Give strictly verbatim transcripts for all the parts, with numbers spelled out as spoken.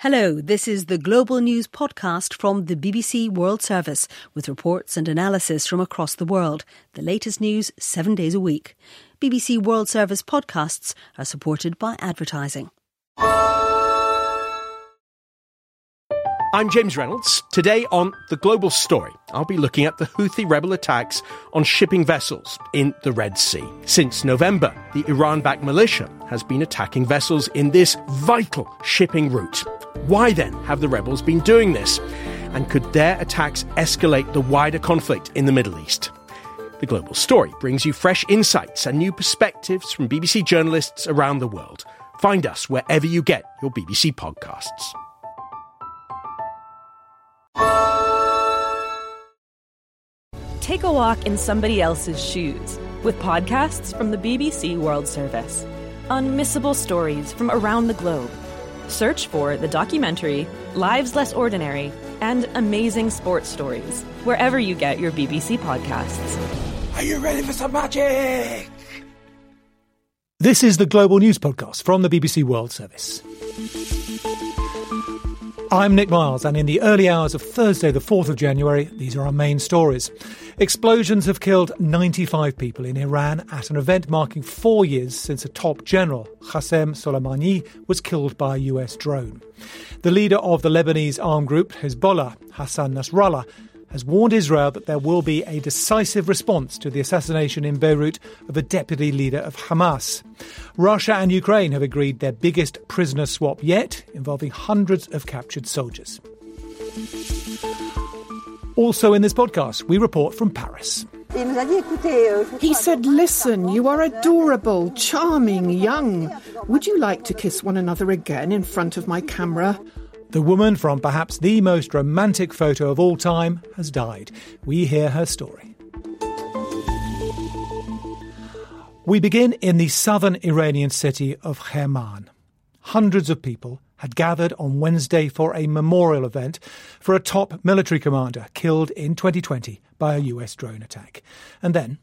Hello, this is the Global News podcast from the B B C World Service with reports and analysis from across the world. The latest news seven days a week. B B C World Service podcasts are supported by advertising. I'm James Reynolds. Today on The Global Story, I'll be looking at the Houthi rebel attacks on shipping vessels in the Red Sea. Since November, the Iran-backed militia has been attacking vessels in this vital shipping route. Why then have the rebels been doing this? And could their attacks escalate the wider conflict in the Middle East? The Global Story brings you fresh insights and new perspectives from B B C journalists around the world. Find us wherever you get your B B C podcasts. Take a walk in somebody else's shoes with podcasts from the B B C World Service. Unmissable stories from around the globe. Search for the documentary Lives Less Ordinary and amazing sports stories wherever you get your B B C podcasts. Are you ready for some magic? This is the Global News Podcast from the B B C World Service. I'm Nick Miles, and in the early hours of Thursday, the fourth of January, these are our main stories. Explosions have killed ninety-five people in Iran at an event marking four years since a top general, Qasem Soleimani, was killed by a U S drone. The leader of the Lebanese armed group, Hezbollah, Hassan Nasrallah, has warned Israel that there will be a decisive response to the assassination in Beirut of a deputy leader of Hamas. Russia and Ukraine have agreed their biggest prisoner swap yet, involving hundreds of captured soldiers. Also in this podcast, we report from Paris. He said, "Listen, you are adorable, charming, young. Would you like to kiss one another again in front of my camera?" The woman from perhaps the most romantic photo of all time has died. We hear her story. We begin in the southern Iranian city of Kerman. Hundreds of people had gathered on Wednesday for a memorial event for a top military commander killed in twenty twenty by a U S drone attack. And then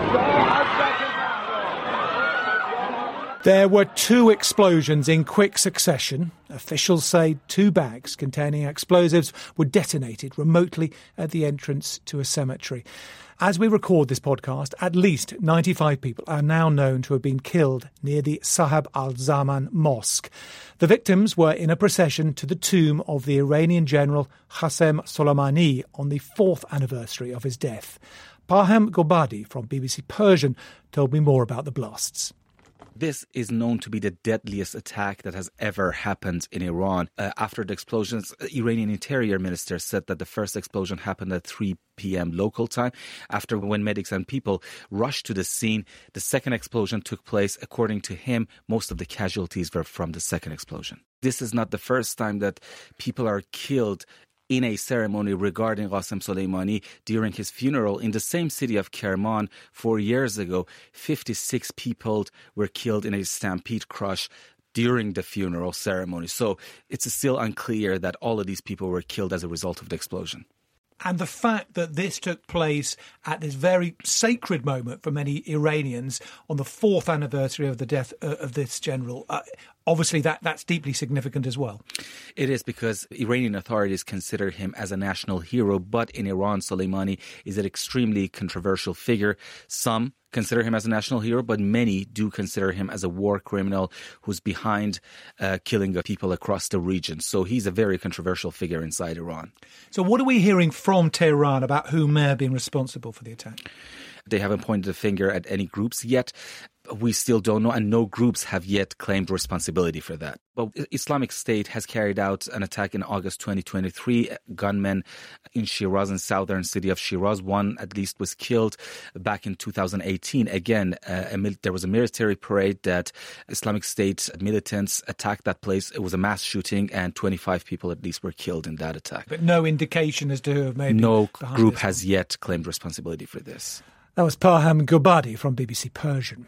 there were two explosions in quick succession. Officials say two bags containing explosives were detonated remotely at the entrance to a cemetery. As we record this podcast, at least ninety-five people are now known to have been killed near the Sahab al-Zaman Mosque. The victims were in a procession to the tomb of the Iranian general Qasem Soleimani on the fourth anniversary of his death. Parham Gobadi from B B C Persian told me more about the blasts. This is known to be the deadliest attack that has ever happened in Iran. Uh, after the explosions, Iranian Interior Minister said that the first explosion happened at three p.m. local time. After when medics and people rushed to the scene, the second explosion took place. According to him, most of the casualties were from the second explosion. This is not the first time that people are killed in a ceremony regarding Qasem Soleimani. During his funeral in the same city of Kerman four years ago, fifty-six people were killed in a stampede crush during the funeral ceremony. So it's still unclear that all of these people were killed as a result of the explosion. And the fact that this took place at this very sacred moment for many Iranians on the fourth anniversary of the death uh, of this general, uh, obviously that, that's deeply significant as well. It is, because Iranian authorities consider him as a national hero, but in Iran, Soleimani is an extremely controversial figure. Some consider him as a national hero, but many do consider him as a war criminal who's behind uh, killing of people across the region. So he's a very controversial figure inside Iran. So what are we hearing from Tehran about who may have been responsible for the attack? They haven't pointed a finger at any groups yet. We still don't know, and no groups have yet claimed responsibility for that. But Islamic State has carried out an attack in August twenty twenty-three. Gunmen in Shiraz, in southern city of Shiraz, one at least was killed. Back in two thousand eighteen, again, uh, a mil- there was a military parade that Islamic State militants attacked that place. It was a mass shooting, and twenty-five people at least were killed in that attack. But no indication as to who maybe no group has yet claimed responsibility for this. That was Parham Gobadi from B B C Persian.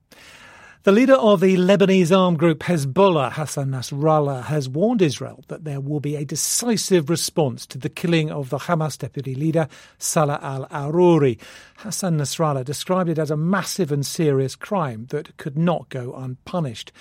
The leader of the Lebanese armed group Hezbollah, Hassan Nasrallah, has warned Israel that there will be a decisive response to the killing of the Hamas deputy leader, Salah al-Aruri. Hassan Nasrallah described it as a massive and serious crime that could not go unpunished.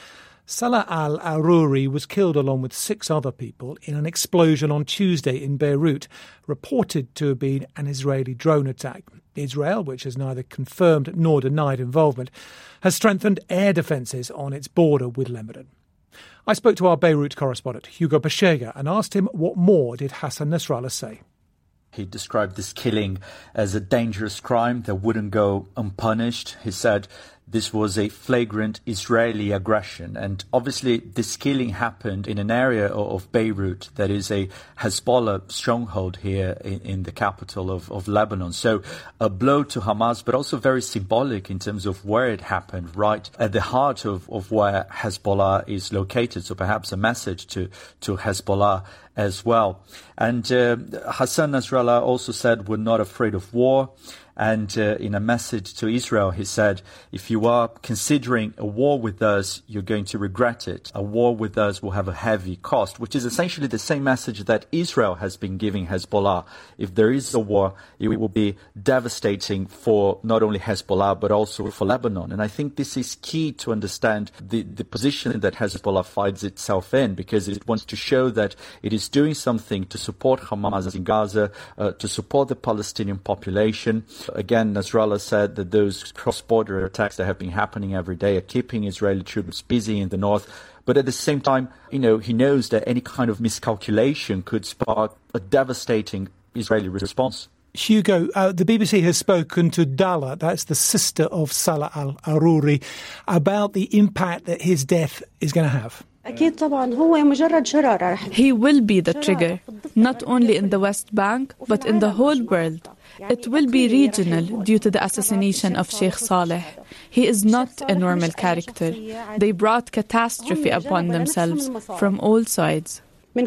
Salah al-Aruri was killed along with six other people in an explosion on Tuesday in Beirut, reported to have been an Israeli drone attack. Israel, which has neither confirmed nor denied involvement, has strengthened air defences on its border with Lebanon. I spoke to our Beirut correspondent, Hugo Bashega, and asked him what more did Hassan Nasrallah say. He described this killing as a dangerous crime that wouldn't go unpunished. He said this was a flagrant Israeli aggression. And obviously this killing happened in an area of Beirut that is a Hezbollah stronghold here in, in the capital of, of Lebanon. So a blow to Hamas, but also very symbolic in terms of where it happened, right at the heart of, of where Hezbollah is located. So perhaps a message to, to Hezbollah as well. And uh, Hassan Nasrallah also said, we're not afraid of war. And uh, in a message to Israel, he said, if you are considering a war with us, you're going to regret it. A war with us will have a heavy cost, which is essentially the same message that Israel has been giving Hezbollah. If there is a war, it will be devastating for not only Hezbollah, but also for Lebanon. And I think this is key to understand the, the position that Hezbollah finds itself in, because it wants to show that it is doing something to support Hamas in Gaza, uh, to support the Palestinian population. Again, Nasrallah said that those cross-border attacks that have been happening every day are keeping Israeli troops busy in the north. But at the same time, you know, he knows that any kind of miscalculation could spark a devastating Israeli response. Hugo, uh, the B B C has spoken to Dala, that's the sister of Salah al-Aruri, about the impact that his death is going to have. He will be the trigger, not only in the West Bank, but in the whole world. It will be regional due to the assassination of Sheikh Saleh. He is not a normal character. They brought catastrophe upon themselves from all sides.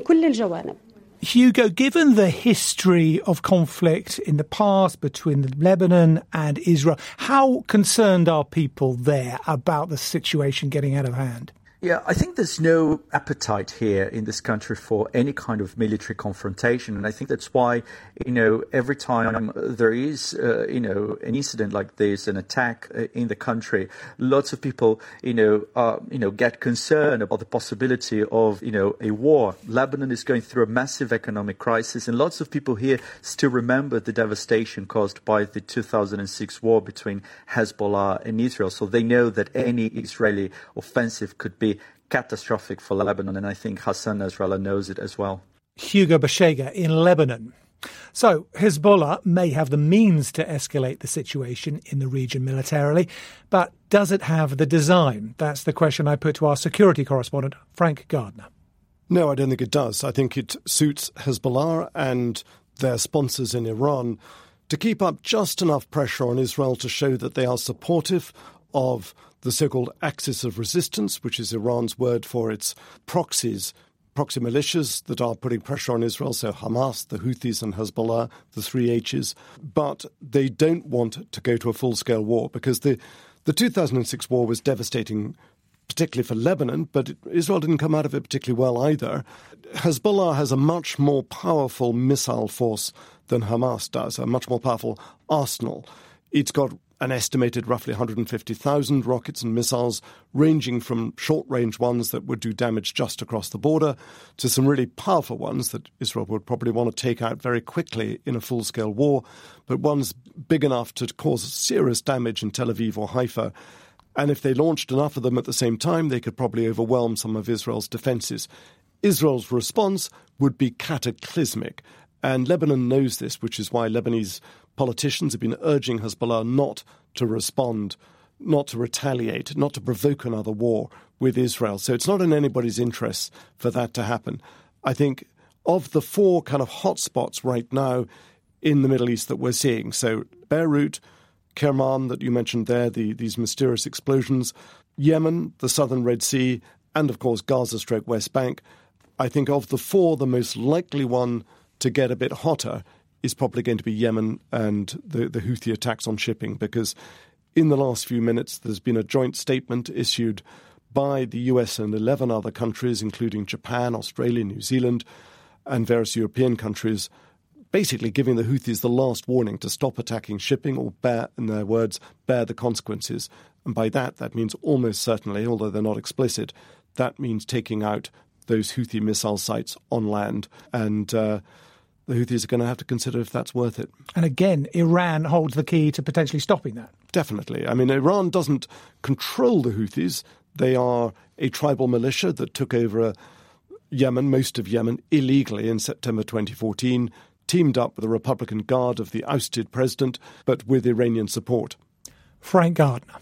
Hugo, given the history of conflict in the past between Lebanon and Israel, how concerned are people there about the situation getting out of hand? Yeah, I think there's no appetite here in this country for any kind of military confrontation. And I think that's why, you know, every time there is, uh, you know, an incident like this, an attack in the country, lots of people, you know, uh, you know, get concerned about the possibility of, you know, a war. Lebanon is going through a massive economic crisis, and lots of people here still remember the devastation caused by the two thousand six war between Hezbollah and Israel. So they know that any Israeli offensive could be catastrophic for Lebanon, and I think Hassan Nasrallah knows it as well. Hugo Bashega in Lebanon. So Hezbollah may have the means to escalate the situation in the region militarily, but does it have the design? That's the question I put to our security correspondent, Frank Gardner. No, I don't think it does. I think it suits Hezbollah and their sponsors in Iran to keep up just enough pressure on Israel to show that they are supportive of the so-called axis of resistance, which is Iran's word for its proxies, proxy militias that are putting pressure on Israel, so Hamas, the Houthis and Hezbollah, the three H's. But they don't want to go to a full-scale war because the, the two thousand six war was devastating, particularly for Lebanon, but Israel didn't come out of it particularly well either. Hezbollah has a much more powerful missile force than Hamas does, a much more powerful arsenal. It's got an estimated roughly one hundred fifty thousand rockets and missiles, ranging from short-range ones that would do damage just across the border to some really powerful ones that Israel would probably want to take out very quickly in a full-scale war, but ones big enough to cause serious damage in Tel Aviv or Haifa. And if they launched enough of them at the same time, they could probably overwhelm some of Israel's defences. Israel's response would be cataclysmic. And Lebanon knows this, which is why Lebanese politicians have been urging Hezbollah not to respond, not to retaliate, not to provoke another war with Israel. So it's not in anybody's interest for that to happen. I think of the four kind of hotspots right now in the Middle East that we're seeing, so Beirut, Kerman that you mentioned there, the, these mysterious explosions, Yemen, the southern Red Sea, and of course Gaza stroke West Bank, I think of the four, the most likely one to get a bit hotter is probably going to be Yemen and the, the Houthi attacks on shipping, because in the last few minutes there's been a joint statement issued by the U S and eleven other countries, including Japan, Australia, New Zealand, and various European countries, basically giving the Houthis the last warning to stop attacking shipping or bear, in their words, bear the consequences. And by that, that means almost certainly, although they're not explicit, that means taking out those Houthi missile sites on land. And uh, the Houthis are going to have to consider if that's worth it. And again, Iran holds the key to potentially stopping that. Definitely. I mean, Iran doesn't control the Houthis. They are a tribal militia that took over a Yemen, most of Yemen, illegally in September twenty fourteen, teamed up with the Republican Guard of the ousted president, but with Iranian support. Frank Gardner.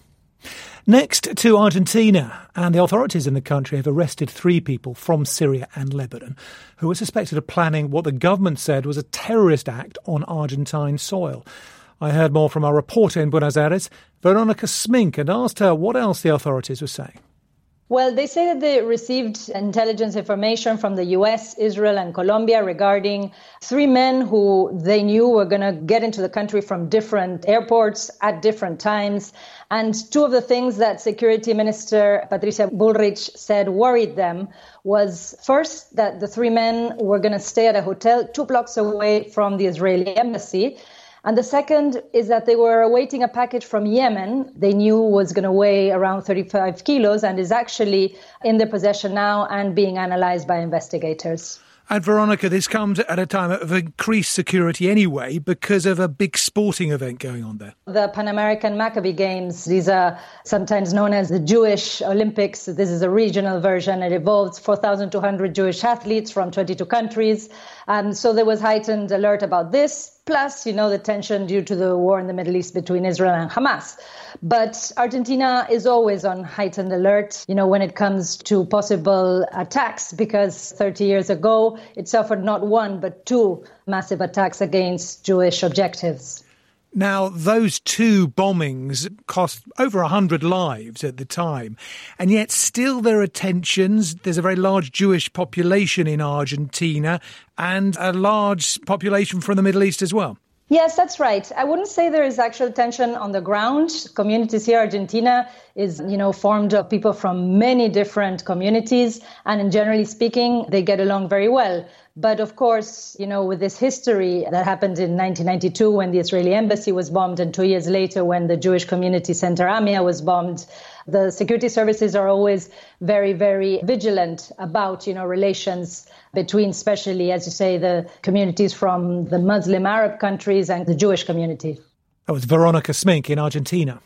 Next to Argentina, and the authorities in the country have arrested three people from Syria and Lebanon who were suspected of planning what the government said was a terrorist act on Argentine soil. I heard more from our reporter in Buenos Aires, Veronica Smink, and asked her what else the authorities were saying. Well, they say that they received intelligence information from the U S, Israel and Colombia regarding three men who they knew were going to get into the country from different airports at different times. And two of the things that Security Minister Patricia Bullrich said worried them was first that the three men were going to stay at a hotel two blocks away from the Israeli embassy. And the second is that they were awaiting a package from Yemen they knew was going to weigh around thirty-five kilos and is actually in their possession now and being analysed by investigators. And Veronica, this comes at a time of increased security anyway because of a big sporting event going on there. The Pan American Maccabi Games, these are sometimes known as the Jewish Olympics. This is a regional version. It involves four thousand two hundred Jewish athletes from twenty-two countries. Um, so there was heightened alert about this. Plus, you know, the tension due to the war in the Middle East between Israel and Hamas. But Argentina is always on heightened alert, you know, when it comes to possible attacks, because thirty years ago, it suffered not one, but two massive attacks against Jewish objectives. Now, those two bombings cost over one hundred lives at the time, and yet still there are tensions. There's a very large Jewish population in Argentina and a large population from the Middle East as well. Yes, that's right. I wouldn't say there is actual tension on the ground. Communities here, Argentina is, you know, formed of people from many different communities. And in generally speaking, they get along very well. But of course, you know, with this history that happened in nineteen ninety-two when the Israeli embassy was bombed and two years later when the Jewish community center Amia was bombed, the security services are always very, very vigilant about, you know, relations between, especially, as you say, the communities from the Muslim Arab countries and the Jewish community. That was Veronica Smink in Argentina.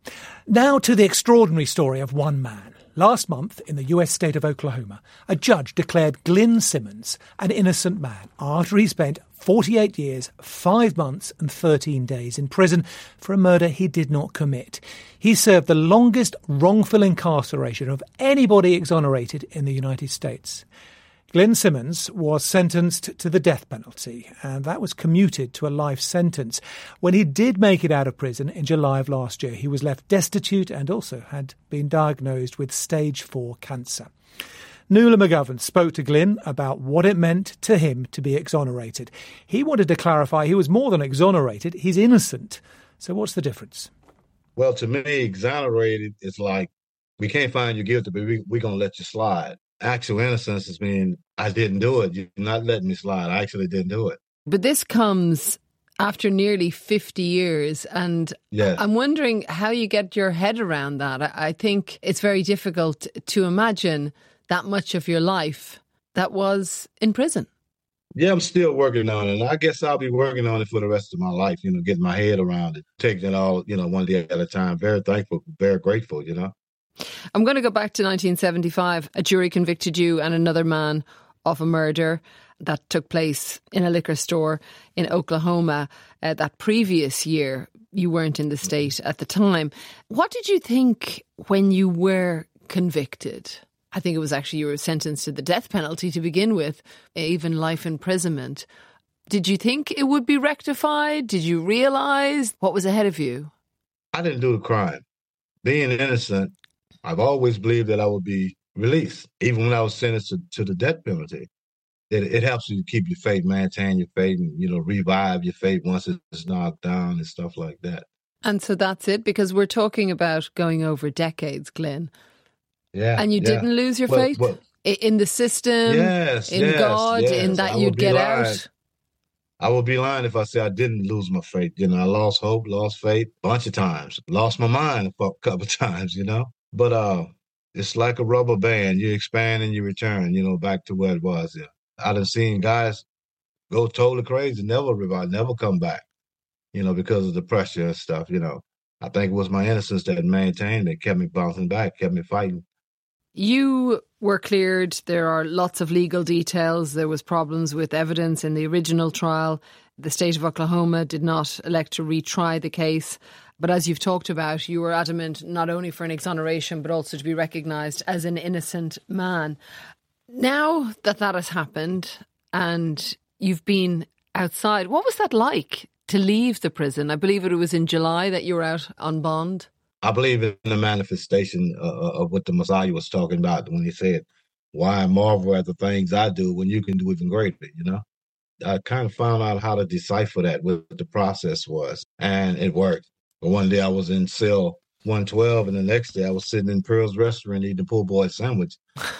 Now to the extraordinary story of one man. Last month, in the U S state of Oklahoma, a judge declared Glyn Simmons an innocent man after he spent forty-eight years, five months and thirteen days in prison for a murder he did not commit. He served the longest wrongful incarceration of anybody exonerated in the United States. Glyn Simmons was sentenced to the death penalty, and that was commuted to a life sentence. When he did make it out of prison in July of last year, he was left destitute and also had been diagnosed with stage four cancer. Nuala McGovern spoke to Glyn about what it meant to him to be exonerated. He wanted to clarify he was more than exonerated, he's innocent. So what's the difference? Well, to me, exonerated is like, we can't find you guilty, but we, we're going to let you slide. Actual innocence is mean I didn't do it. You're not letting me slide. I actually didn't do it. But this comes after nearly fifty years. And yes. I'm wondering how you get your head around that. I think it's very difficult to imagine that much of your life that was in prison. Yeah, I'm still working on it. And I guess I'll be working on it for the rest of my life, you know, getting my head around it, taking it all, you know, one day at a time. Very thankful, very grateful, you know. I'm going to go back to nineteen seventy-five. A jury convicted you and another man of a murder that took place in a liquor store in Oklahoma. Uh, that previous year, you weren't in the state at the time. What did you think when you were convicted? I think it was actually you were sentenced to the death penalty to begin with, even life imprisonment. Did you think it would be rectified? Did you realise what was ahead of you? I didn't do the crime. Being innocent, I've always believed that I would be released, even when I was sentenced to, to the death penalty. It, it helps you keep your faith, maintain your faith, and, you know, revive your faith once it's knocked down and stuff like that. And so that's it, because we're talking about going over decades, Glyn. Yeah. And you yeah. didn't lose your well, faith well, in the system, yes, in yes, God, yes. in that I you'd get lying. out? I would be lying if I said I didn't lose my faith. You know, I lost hope, lost faith a bunch of times, lost my mind a couple of times, you know. But uh, it's like a rubber band. You expand and you return, you know, back to where it was. Yeah. I done seen guys go totally crazy, never revive, never come back, you know, because of the pressure and stuff, you know. I think it was my innocence that maintained me, kept me bouncing back, kept me fighting. You were cleared. There are lots of legal details. There was problems with evidence in the original trial. The state of Oklahoma did not elect to retry the case. But as you've talked about, you were adamant not only for an exoneration, but also to be recognised as an innocent man. Now that that has happened and you've been outside, what was that like to leave the prison? I believe it was in July that you were out on bond. I believe in the manifestation uh, of what the Messiah was talking about when he said, why marvel at the things I do when you can do even greater, you know? I kind of found out how to decipher that, what the process was, and it worked. But one day I was in cell one twelve, and the next day I was sitting in Pearl's restaurant eating a poor boy sandwich.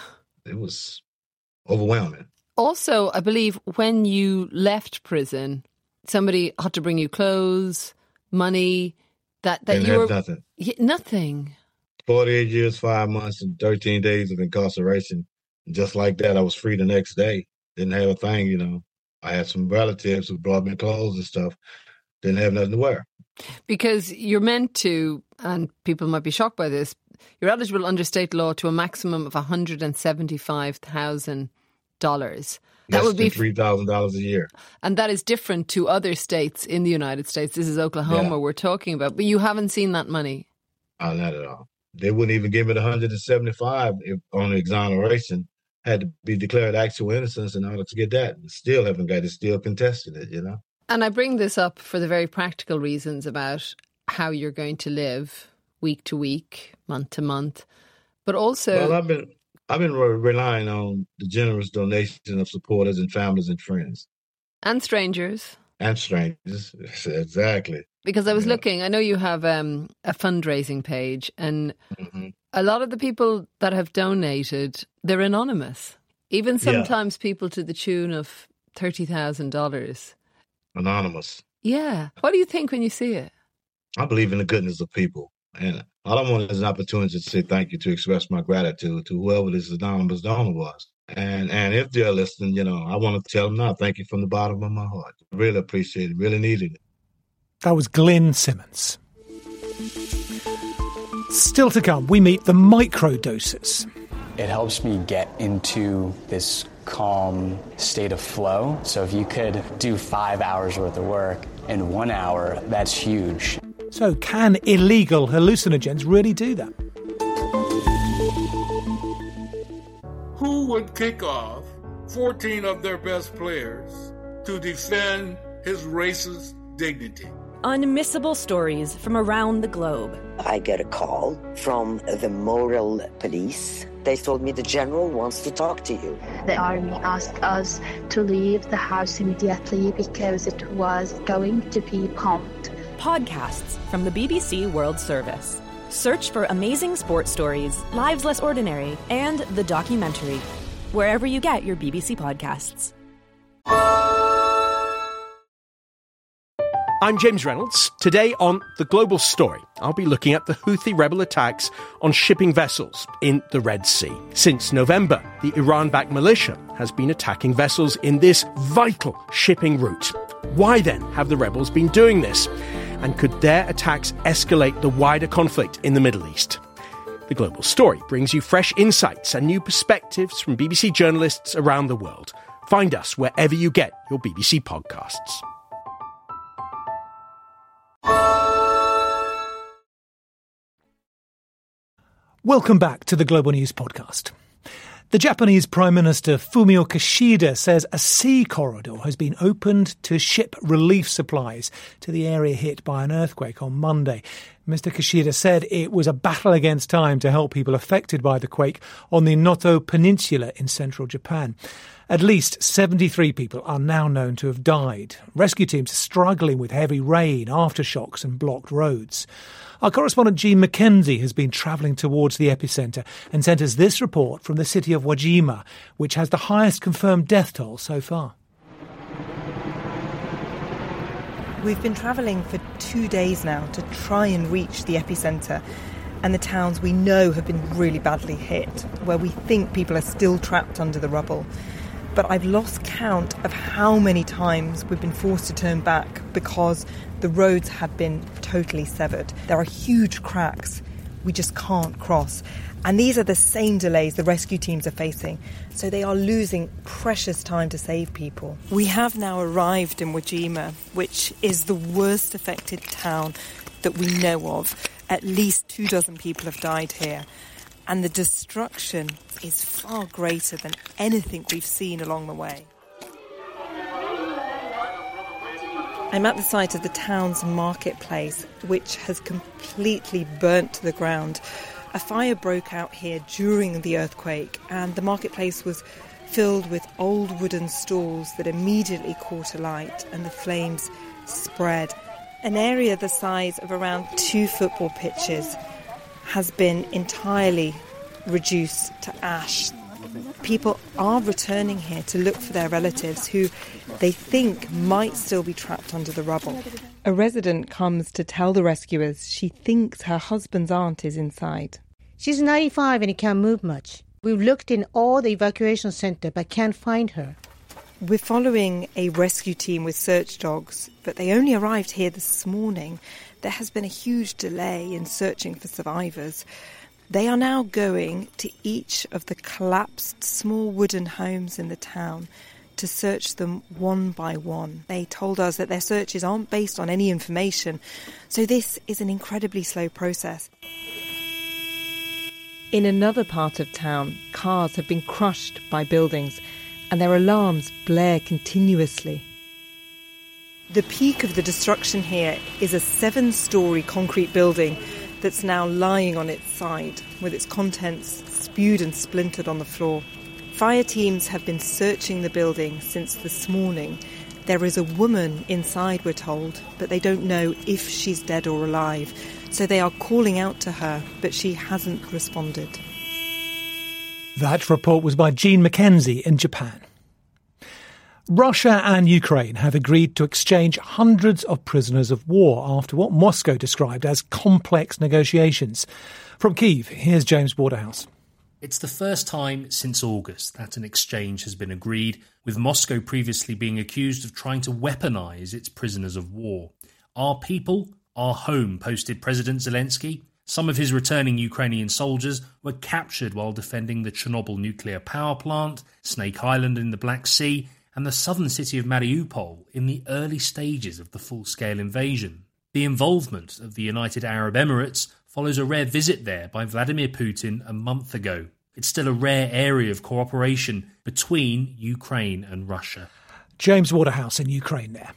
It was overwhelming. Also, I believe when you left prison, somebody had to bring you clothes, money, that, that Didn't you have were... nothing. Nothing. forty-eight years, five months, and thirteen days of incarceration. And just like that, I was free the next day. Didn't have a thing, you know. I had some relatives who brought me clothes and stuff. Didn't have nothing to wear. Because you're meant to, and people might be shocked by this, you're eligible under state law to a maximum of one hundred seventy-five thousand dollars. That Less would be than three thousand dollars a year. And that is different to other states in the United States. This is Oklahoma Yeah. we're talking about. But you haven't seen that money. Oh, not at all. They wouldn't even give me the one hundred seventy-five if on the exoneration. Had to be declared actual innocence in order to get that. Still haven't got it. Still contested it, you know. And I bring this up for the very practical reasons about how you're going to live week to week, month to month. But also... Well, I've been I've been re- relying on the generous donation of supporters and families and friends. And strangers. And strangers. Exactly. Because I was Yeah. looking, I know you have um, a fundraising page, and Mm-hmm. a lot of the people that have donated, they're anonymous. Even sometimes people to the tune of thirty thousand dollars. Anonymous. Yeah. What do you think when you see it? I believe in the goodness of people. And all I want is an opportunity to say thank you, to express my gratitude to whoever this anonymous donor was. And and if they're listening, you know, I want to tell them now, thank you from the bottom of my heart. Really appreciate it. Really needed it. That was Glyn Simmons. Still to come, we meet the microdoses. It helps me get into this calm state of flow. So if you could do five hours worth of work in one hour, that's huge. So can illegal hallucinogens really do that? Who would kick off fourteen of their best players to defend his race's dignity? Unmissable stories from around the globe. I get a call from the moral police. They told me the general wants to talk to you. The army asked us to leave the house immediately because it was going to be bombed. Podcasts from the B B C World Service. Search for amazing sports stories, Lives Less Ordinary, and The Documentary, wherever you get your B B C podcasts. I'm James Reynolds. Today on The Global Story, I'll be looking at the Houthi rebel attacks on shipping vessels in the Red Sea. Since November, the Iran-backed militia has been attacking vessels in this vital shipping route. Why then have the rebels been doing this? And could their attacks escalate the wider conflict in the Middle East? The Global Story brings you fresh insights and new perspectives from B B C journalists around the world. Find us wherever you get your B B C podcasts. Welcome back to the Global News Podcast. The Japanese Prime Minister Fumio Kishida says a sea corridor has been opened to ship relief supplies to the area hit by an earthquake on Monday. Mister Kishida said it was a battle against time to help people affected by the quake on the Noto Peninsula in central Japan. At least seventy-three people are now known to have died. Rescue teams are struggling with heavy rain, aftershocks and blocked roads. Our correspondent Jean Mackenzie has been travelling towards the epicentre and sent us this report from the city of Wajima, which has the highest confirmed death toll so far. We've been travelling for two days now to try and reach the epicentre. and the towns we know have been really badly hit, where we think people are still trapped under the rubble. But I've lost count of how many times we've been forced to turn back because the roads have been totally severed. There are huge cracks we just can't cross. And these are the same delays the rescue teams are facing. So they are losing precious time to save people. We have now arrived in Wajima, which is the worst affected town that we know of. At least two dozen people have died here. And the destruction is far greater than anything we've seen along the way. I'm at the site of the town's marketplace, which has completely burnt to the ground. A fire broke out here during the earthquake, and the marketplace was filled with old wooden stalls that immediately caught alight, and the flames spread. An area the size of around two football pitches has been entirely reduced to ash. People are returning here to look for their relatives who they think might still be trapped under the rubble. A resident comes to tell the rescuers she thinks her husband's aunt is inside. She's ninety-five and he can't move much. We've looked in all the evacuation centre but can't find her. We're following a rescue team with search dogs, but they only arrived here this morning. There has been a huge delay in searching for survivors. They are now going to each of the collapsed small wooden homes in the town to search them one by one. They told us that their searches aren't based on any information, so this is an incredibly slow process. In another part of town, cars have been crushed by buildings and their alarms blare continuously. The peak of the destruction here is a seven-storey concrete building that's now lying on its side, with its contents spewed and splintered on the floor. Fire teams have been searching the building since this morning. There is a woman inside, we're told, but they don't know if she's dead or alive. So they are calling out to her, but she hasn't responded. That report was by Jean Mackenzie in Japan. Russia and Ukraine have agreed to exchange hundreds of prisoners of war after what Moscow described as complex negotiations. From Kyiv, here's James Waterhouse. It's the first time since August that an exchange has been agreed, with Moscow previously being accused of trying to weaponise its prisoners of war. Our people, our home, posted President Zelensky. Some of his returning Ukrainian soldiers were captured while defending the Chernobyl nuclear power plant, Snake Island in the Black Sea, and the southern city of Mariupol in the early stages of the full-scale invasion. The involvement of the United Arab Emirates follows a rare visit there by Vladimir Putin a month ago. It's still a rare area of cooperation between Ukraine and Russia. James Waterhouse in Ukraine there.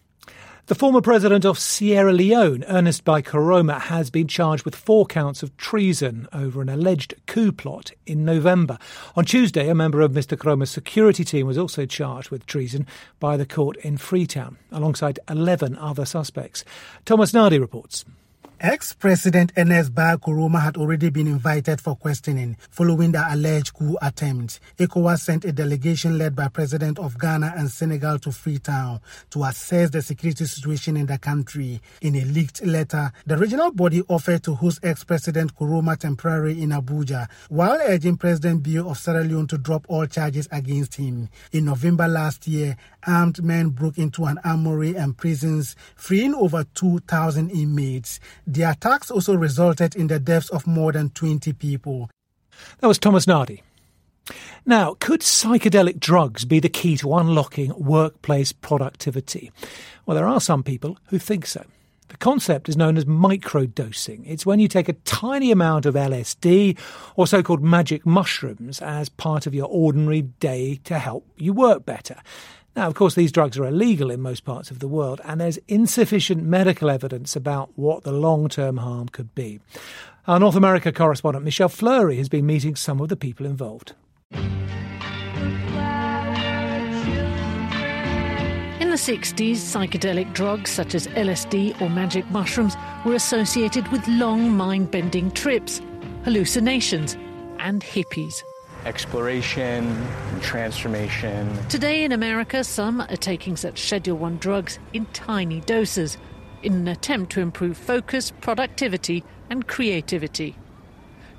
The former president of Sierra Leone, Ernest Bai Koroma, has been charged with four counts of treason over an alleged coup plot in November. On Tuesday, a member of Mister Koroma's security team was also charged with treason by the court in Freetown, alongside eleven other suspects. Thomas Nardi reports. Ex-President Ernest Bai Koroma had already been invited for questioning following the alleged coup attempt. ECOWAS sent a delegation led by President of Ghana and Senegal to Freetown to assess the security situation in the country. In a leaked letter, the regional body offered to host ex-President Koroma temporarily in Abuja, while urging President Biya of Sierra Leone to drop all charges against him. In November last year, armed men broke into an armory and prisons, freeing over two thousand inmates. The attacks also resulted in the deaths of more than twenty people. That was Thomas Nardi. Now, could psychedelic drugs be the key to unlocking workplace productivity? Well, there are some people who think so. The concept is known as microdosing. It's when you take a tiny amount of L S D or so-called magic mushrooms as part of your ordinary day to help you work better. Now, of course, these drugs are illegal in most parts of the world, and there's insufficient medical evidence about what the long-term harm could be. Our North America correspondent Michelle Fleury has been meeting some of the people involved. In the sixties, psychedelic drugs such as L S D or magic mushrooms were associated with long mind-bending trips, hallucinations, and hippies. Exploration and transformation. Today in America, some are taking such Schedule one drugs in tiny doses in an attempt to improve focus, productivity and creativity.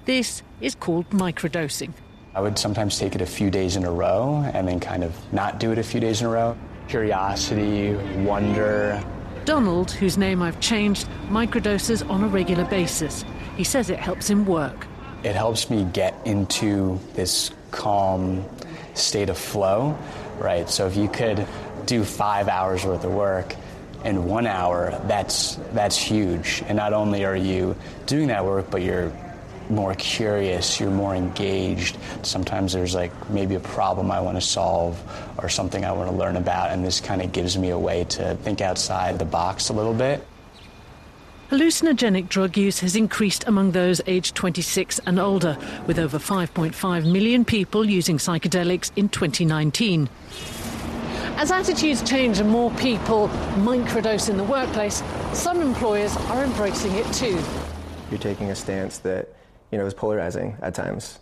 This is called microdosing. I would sometimes take it a few days in a row and then kind of not do it a few days in a row. Curiosity, wonder. Donald, whose name I've changed, microdoses on a regular basis. He says it helps him work. It helps me get into this calm state of flow, right? So if you could do five hours worth of work in one hour, that's that's huge. And not only are you doing that work, but you're more curious, you're more engaged. Sometimes there's like maybe a problem I want to solve or something I want to learn about, and this kind of gives me a way to think outside the box a little bit. Hallucinogenic drug use has increased among those aged twenty-six and older, with over five point five million people using psychedelics in twenty nineteen. As attitudes change and more people microdose in the workplace, some employers are embracing it too. You're taking a stance that, you know, is polarizing at times.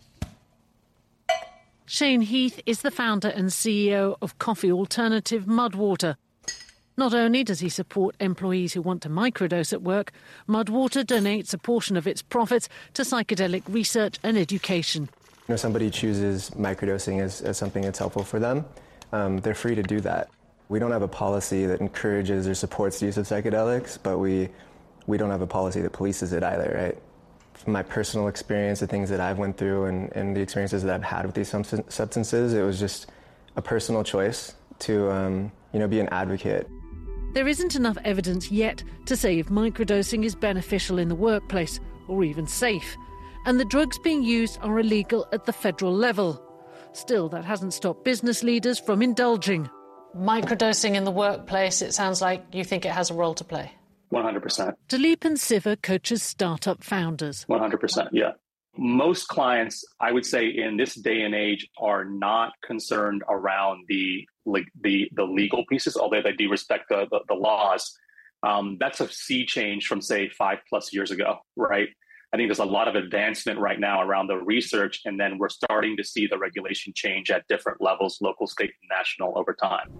Shane Heath is the founder and C E O of coffee alternative Mudwater. Not only does he support employees who want to microdose at work, Mudwater donates a portion of its profits to psychedelic research and education. You know, somebody chooses microdosing as, as something that's helpful for them. Um, they're free to do that. We don't have a policy that encourages or supports the use of psychedelics, but we we don't have a policy that polices it either, right? From my personal experience, the things that I've went through and, and the experiences that I've had with these substances, it was just a personal choice to, um, you know, be an advocate. There isn't enough evidence yet to say if microdosing is beneficial in the workplace or even safe. And the drugs being used are illegal at the federal level. Still, that hasn't stopped business leaders from indulging. Microdosing in the workplace, it sounds like you think it has a role to play. one hundred percent. Dileepan Siva coaches startup founders. one hundred percent, yeah. Most clients, I would say in this day and age, are not concerned around the the, the legal pieces, although they do respect the, the, the laws. Um, that's a sea change from, say, five plus years ago, right? I think there's a lot of advancement right now around the research, and then we're starting to see the regulation change at different levels, local, state, and national over time.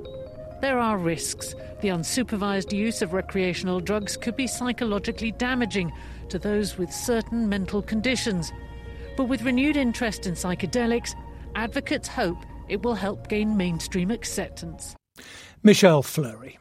There are risks. The unsupervised use of recreational drugs could be psychologically damaging to those with certain mental conditions. But with renewed interest in psychedelics, advocates hope it will help gain mainstream acceptance. Michelle Fleury.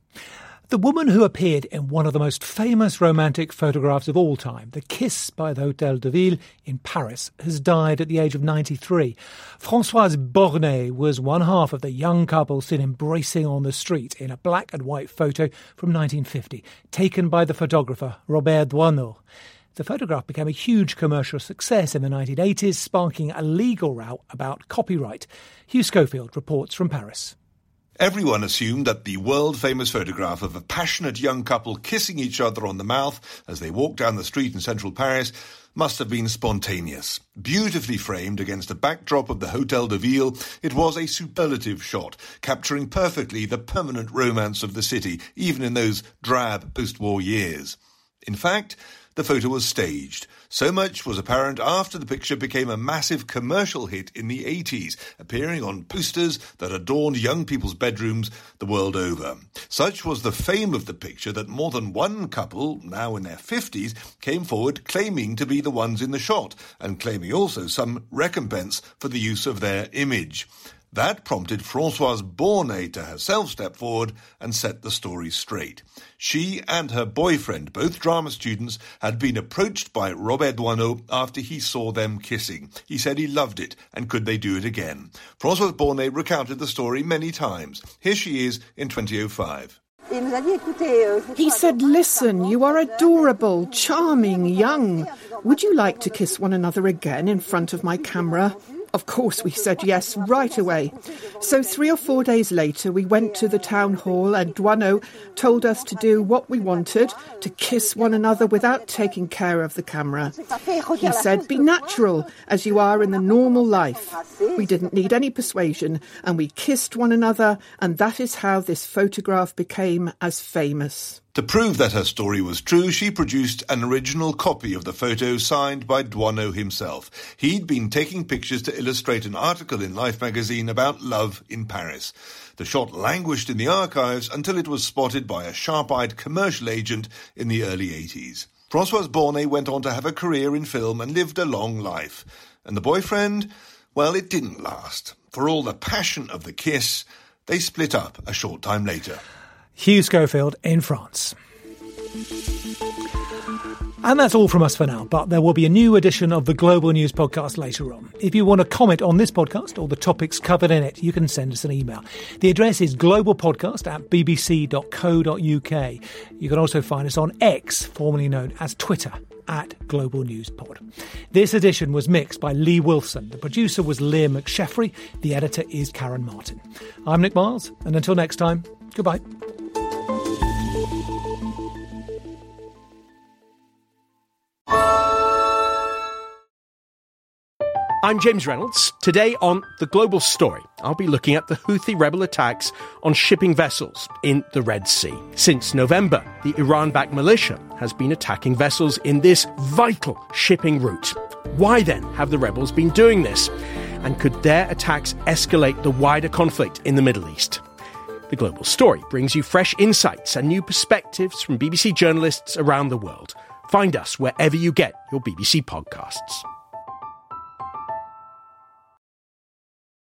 The woman who appeared in one of the most famous romantic photographs of all time, The Kiss by the Hôtel de Ville in Paris, has died at the age of ninety-three. Françoise Bornet was one half of the young couple seen embracing on the street in a black and white photo from nineteen fifty, taken by the photographer Robert Doisneau. The photograph became a huge commercial success in the nineteen eighties, sparking a legal row about copyright. Hugh Schofield reports from Paris. Everyone assumed that the world-famous photograph of a passionate young couple kissing each other on the mouth as they walked down the street in central Paris must have been spontaneous. Beautifully framed against a backdrop of the Hôtel de Ville, it was a superlative shot, capturing perfectly the permanent romance of the city, even in those drab post-war years. In fact, the photo was staged. So much was apparent after the picture became a massive commercial hit in the eighties, appearing on posters that adorned young people's bedrooms the world over. Such was the fame of the picture that more than one couple, now in their fifties, came forward claiming to be the ones in the shot, and claiming also some recompense for the use of their image. That prompted Françoise Bornet to herself step forward and set the story straight. She and her boyfriend, both drama students, had been approached by Robert Doisneau after he saw them kissing. He said he loved it, and could they do it again? Françoise Bornet recounted the story many times. Here she is in twenty oh five. He said, "Listen, you are adorable, charming, young. Would you like to kiss one another again in front of my camera?" Of course, we said yes right away. So three or four days later, we went to the town hall and Doisneau told us to do what we wanted, to kiss one another without taking care of the camera. He said, "Be natural, as you are in the normal life." We didn't need any persuasion, and we kissed one another, and that is how this photograph became as famous. To prove that her story was true, she produced an original copy of the photo signed by Doisneau himself. He'd been taking pictures to illustrate an article in Life magazine about love in Paris. The shot languished in the archives until it was spotted by a sharp-eyed commercial agent in the early eighties. Françoise Bornet went on to have a career in film and lived a long life. And the boyfriend, well, it didn't last. For all the passion of the kiss, they split up a short time later. Hugh Schofield in France. And that's all from us for now, but there will be a new edition of the Global News Podcast later on. If you want to comment on this podcast or the topics covered in it, you can send us an email. The address is globalpodcast at bbc dot co dot uk. You can also find us on X, formerly known as Twitter, at Global News Pod. This edition was mixed by Lee Wilson. The producer was Leah McSheffrey. The editor is Karen Martin. I'm Nick Miles, and until next time, goodbye. I'm James Reynolds. Today on The Global Story, I'll be looking at the Houthi rebel attacks on shipping vessels in the Red Sea. Since November, the Iran-backed militia has been attacking vessels in this vital shipping route. Why then have the rebels been doing this? And could their attacks escalate the wider conflict in the Middle East? The Global Story brings you fresh insights and new perspectives from B B C journalists around the world. Find us wherever you get your B B C podcasts.